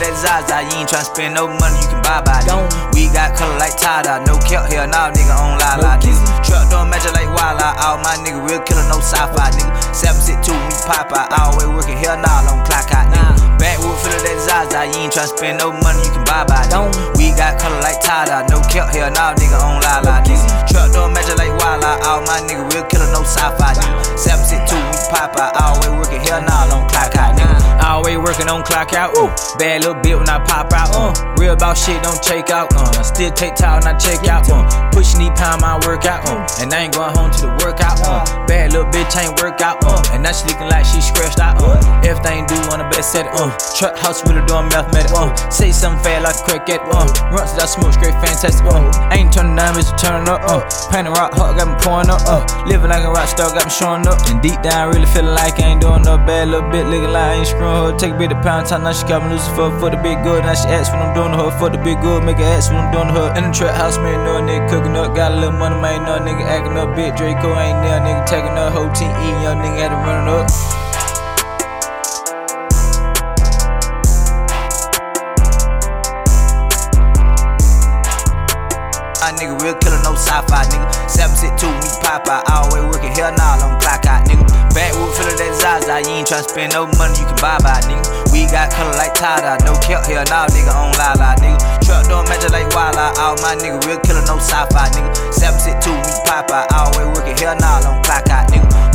that Zaza. You ain't tryna spend no money, you can buy, nigga. We got color like Tada, no cap, hell nah, nigga on la, nigga. Truck don't magic like Walla, all my nigga real killer, no sci-fi, nigga. 762, we pop out, always working, hell nah, on clock out, nigga. Backwood full of that Zaza, you ain't tryna spend no money, you can buy, nigga. We got color like Tada, no cap, hell nah, nigga on la, nigga. Truck don't magic like Walla, all my nigga real killer, no sci-fi, nigga. 762, we pop out, always working, hell nah, on clock out, nigga. Always working on clock out, bad little bit when I pop out, real about shit don't check out, I still take time when I check out, pushing these pound my workout, and I ain't going home to the workout, bad little bitch ain't work out, and now she looking like she scratched out, everything do on the best set it, truck house really doing mathematics, say something fast like a crack at runs that I smoke straight fantastic, I ain't turning down, bitch turning up, painting rock hard got me pouring up, living like a rock star got me showing up, and deep down really feeling like I ain't doing no bad little bit, looking like I ain't screwing her, take a bit of pound time, now she got me Lucifer for the big good, now she asks when I'm doing to her for the big good, make her ask when I'm doing to her, in the trap house, man, know a nigga cooking up, got a little money, man, know a nigga acting up, big Draco ain't there, nigga taking up, whole team eating, young nigga had to run it up. My nigga real killer, no sci-fi, nigga. 762, we pop out, always working, hell nah, on clock out, nigga. Backwood full of that Zaza, you ain't tryna spend no money, you can buy, nigga. We got color like Tada, no cap, hell nah, nigga on la, nigga. Truck don't magic like Walla, all my nigga real killer, no sci-fi, nigga. 762, we pop out, always working, hell nah, on clock out, nigga.